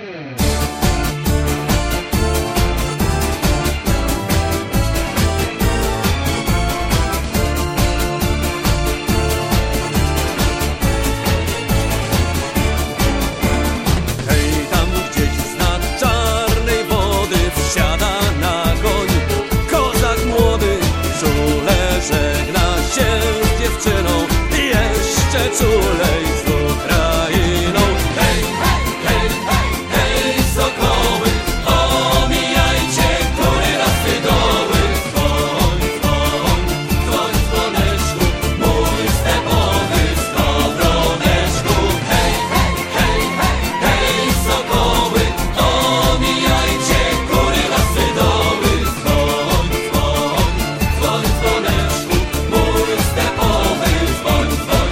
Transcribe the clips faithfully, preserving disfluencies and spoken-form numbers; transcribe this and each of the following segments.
Jeszcze czulej z Ukrainą. Hej, hej, hej, hej, hej, sokoły, omijajcie góry, lasy, doły. Dzwoń, dzwoń, dzwoń, dzwoneczku, mój stepowy skowroneczku. Hej, hej, hej, hej, hej, sokoły, omijajcie góry, lasy, doły. Dzwoń, dzwoń, dzwoń, dzwoneczku, mój stepowy dzwoń, dzwoń.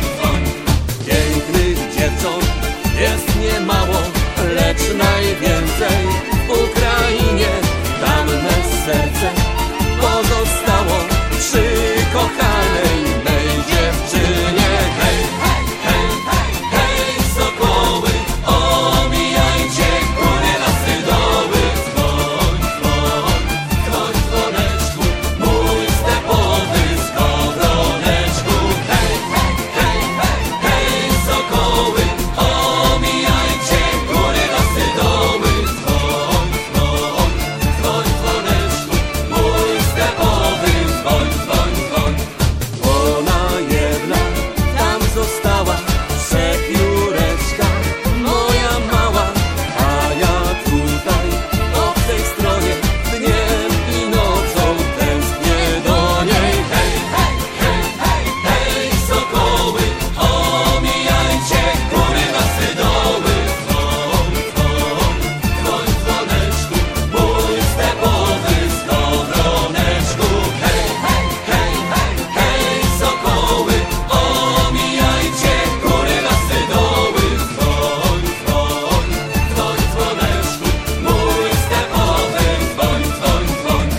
Jest niemało, lecz najwięcej w Ukrainie. Tam me serce pozostało przy kochanej mej dziewczynie. Hej, hej, hej, hej, hej, sokoły, omijajcie góry, lasy, doły. Dzwoń, dzwoń, dzwoń, dzwoneczku, mój stepowy skowroneczku. Hej, hej, hej, hej, hej, sokoły, omijajcie góry, lasy, doły. Dzwoń, dzwoń, dzwoń, dzwoneczku, mój stepowy dzwoń, dzwoń, dzwoń. Ona jedna tam została, Jureczka, moja mała, a ja tutaj po tej stronie dniem i nocą tęsknię do niej. Hej, hej, hej, hej, hej, sokoły, omijajcie góry, lasy, doły. Dzwoń, dzwoń, dzwoń, dzwoneczku, mój stepowy skowroneczku. Hej, hej, hej, hej, hej, sokoły, omijajcie góry, lasy, doły. Dzwoń, dzwoń, dzwoń, dzwoneczku, mój stepowy dzwoń, dzwoń, dzwoń.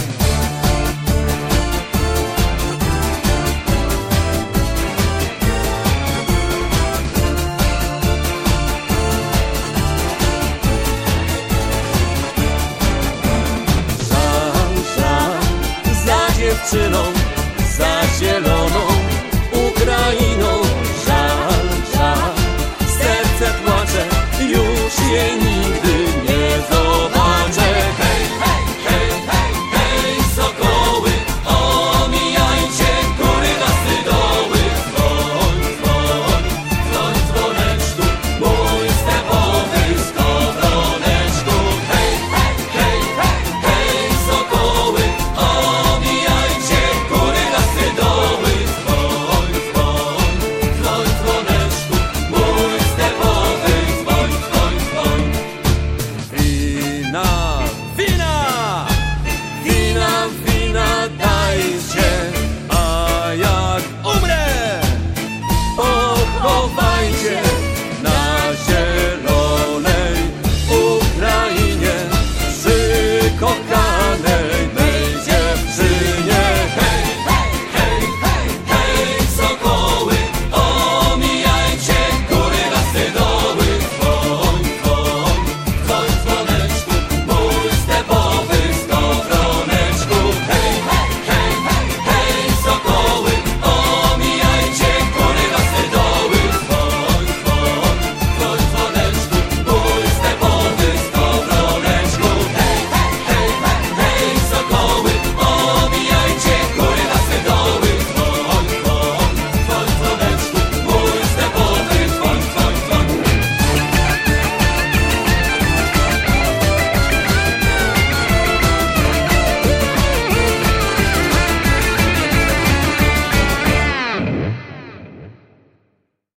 Żal, żal za dziewczyną, za zieloną Ukrainą. Żal, żal, serce płacze, już jej nie